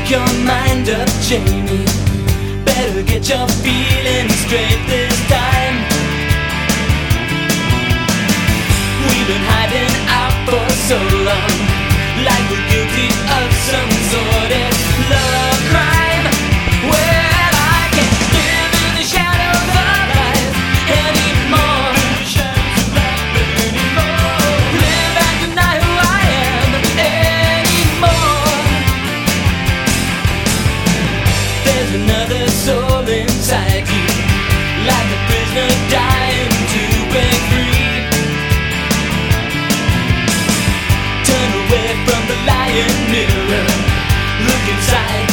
your mind up, Jamie. Better get your feelings straight this time. We've been hiding out for so long, like we're guilty of some sordid love crime. Well, I can't live in the shadows of life anymore. Live and deny who I am anymore. There's another soul inside you, like a prisoner dying to break free. Turn away from the lying mirror, look inside